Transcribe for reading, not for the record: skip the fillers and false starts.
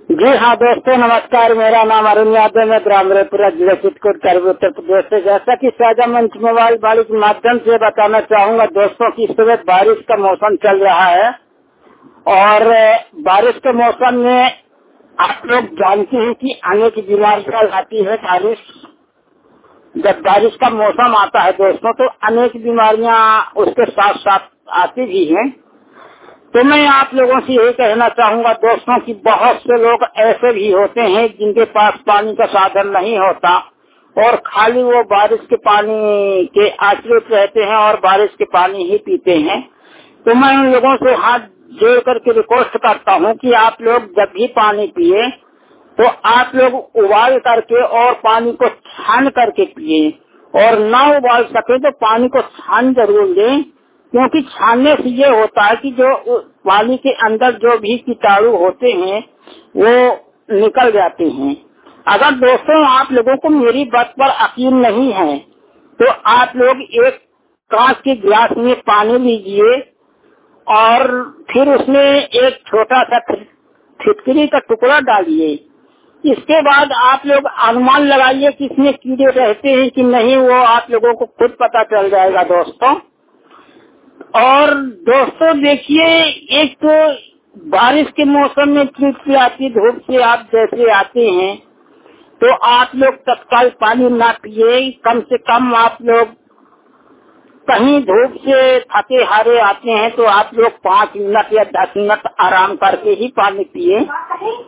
जी हाँ दोस्तों, नमस्कार। मेरा नाम अरुण यादव, मैं ग्रामपुरा जिला चित्रकूट करबी उत्तर प्रदेश से। जैसा कि साझा मंच मोबाइल वाणी के माध्यम से बताना चाहूँगा दोस्तों की इस समय बारिश का मौसम चल रहा है और बारिश के मौसम में आप लोग जानते हैं कि अनेक बीमारियां आती है। जब बारिश का मौसम आता है दोस्तों तो अनेक बीमारियां उसके साथ साथ आती भी हैं। तो मैं आप लोगों से यही कहना चाहूँगा दोस्तों कि बहुत से लोग ऐसे भी होते हैं जिनके पास पानी का साधन नहीं होता और खाली वो बारिश के पानी के आश्रित रहते हैं और बारिश के पानी ही पीते हैं। तो मैं उन लोगों से हाथ जोड़ करके रिक्वेस्ट करता हूँ कि आप लोग जब भी पानी पिए तो आप लोग उबाल करके और पानी को छान करके पिए, और ना उबाल सके तो पानी को छान जरूर दें, क्योंकि छानने से ये होता है कि जो पानी के अंदर जो भी कीटाणु होते हैं वो निकल जाते हैं। अगर दोस्तों आप लोगों को मेरी बात पर यकीन नहीं है तो आप लोग एक कांच के गिलास में पानी लीजिए और फिर उसमें एक छोटा सा फिटकरी का टुकड़ा डालिए। इसके बाद आप लोग अनुमान लगाइए कि इसमें कीड़े रहते हैं कि नहीं, वो आप लोगों को खुद पता चल जाएगा दोस्तों। और दोस्तों देखिए, एक तो बारिश के मौसम में चिलचिलाती धूप से आप जैसे आते हैं तो आप लोग तत्काल पानी ना पिए। कम से कम आप लोग कहीं धूप से थके हारे आते हैं तो आप लोग 5 मिनट या 10 मिनट आराम करके ही पानी पिए।